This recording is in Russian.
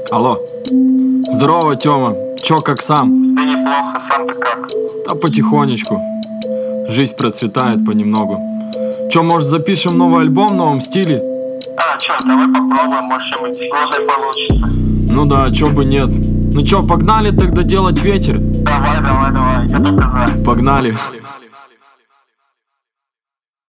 Алло. Здорово, Тёма. Чё, как сам? Да неплохо, сам-то как? Да потихонечку. Жизнь процветает понемногу. Чё, может, запишем новый альбом в новом стиле? Чё, давай попробуем, может, что-нибудь схожее получится. Ну да, чё бы нет. Ну чё, погнали тогда делать ветер? Давай, я только за. Погнали.